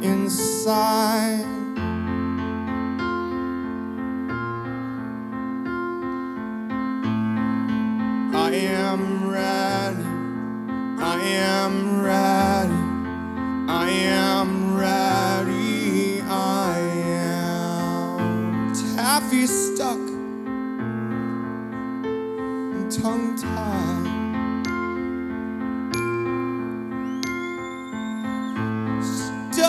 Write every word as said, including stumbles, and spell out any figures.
inside. I am ready, I am ready, I am ready, I am. Taffy stuck and tongue-tied.